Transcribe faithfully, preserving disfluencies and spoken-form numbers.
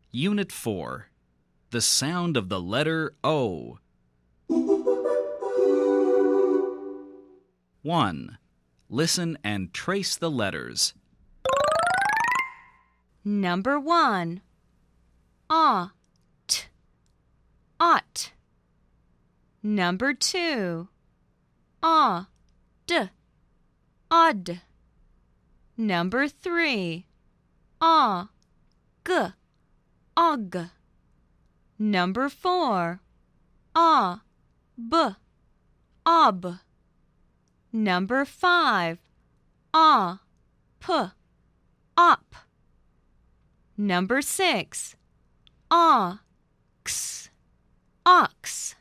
Unit four. The sound of the letter O. one. Listen and trace the letters. Number one. Ah, t, ought. Number two. Ah, d, odd. Number three. Ah, g, og. Number four. Ah, b, ob. Number five. Ah, p, op. Number six. Ah, x, ox.